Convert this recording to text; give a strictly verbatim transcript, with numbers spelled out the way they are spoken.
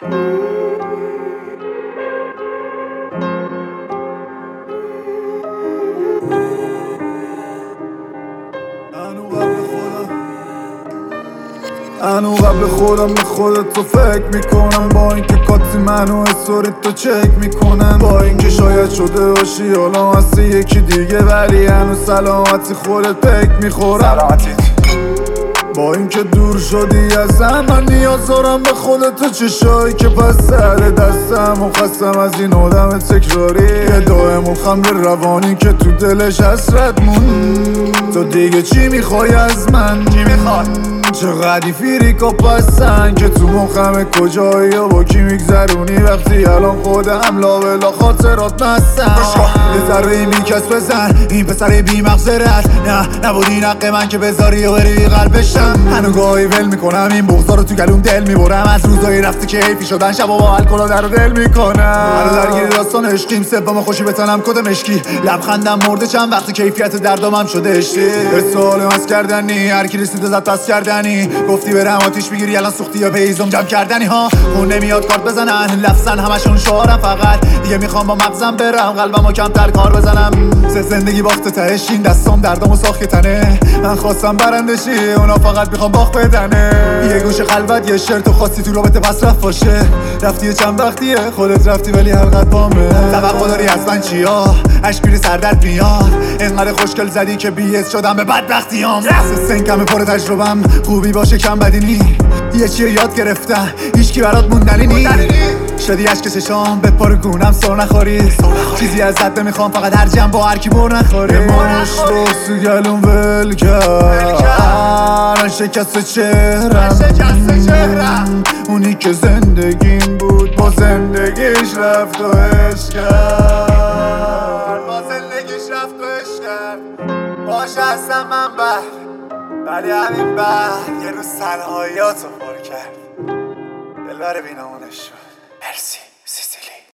انو قبل خودم به خودت تو فکر میکنم، با اینکه کاتی منو استوری تو چک میکنم، با اینکه شاید شده باشی حالا هستی یکی دیگه، ولی هنو سلامتی خودت پک میخورم. با اینکه دور شدی ازم من نیاز دارم به خودت تو چشایی که پس سر دستم و خستم از این آدم تکراری، یه دائم خمر روانی که تو دلش حسرت مون. تو دیگه چی میخوای از من؟ چی میخوای؟ چقدی فیریکا پسن که تو مخم کجایی و با کی میگذرونی وقتی الان خودم لاولا خاطرات مستم. یه ذره میکس بزن این پسر بی مغزرت، نه نبودی نقه من که بذاری و بری قلبشم. هنو گاهی ول میکنم این بغضا رو تو گلوم دل میبرم، از روزایی رفته که حیفی شدن شبا با الکل در رو دل میکنم. هنو درگیر داستان عشقیم سبام خوشی بتنم کد مشکی، لبخندم مرده چند وقتی کیفیت دردامم شده اشتی. سوالم از کردنی هر کی رسید زد پس کردنی، گفتی برم آتیش بگیری الان سوختی یا پیزم جمع کردنی ها. اون نمیاد کارت بزنن لفظن همشون شعارم، فقط دیگه میخوام با مغزم برم قلبمو کمتر کار بزنم. سه زندگی باخته تهش این دستام دردامو ساخت تنه، من خواستم برندشی اونا فقط میخوام باخت بدنه. یه گوشه خلوت یه شعر تو خواستی تو رابطه پس رفت باشه، رفتی چند وقتیه خودت رفتی ولی حلقت بامه. توقع داری از من چیا؟ عشق میری سردت میاد، اینقدر خوشگل زدی که بی‌اس شدم به بدبختیام. سه سنگم پر تجربم خوبی باشه کم بدی نی، یه چیه یاد گرفتم هیچکی برات موندنی نی. شدی عشق چشام به پارو گونم سر نخوری، چیزی ازت نمیخوام فقط هر جمع با هر کی بر نخوری. ماش رو سوگلون ول کرد شکست چهرم، اونی که زندگیم بود با زندگیش رفت و عشق کرد، با زندگیش رفت و عشق کرد. باشه هستم من بر ولی همین بعد یه روز تنهاییاتو پر کرد، دلبر بینامونش شد. مرسی.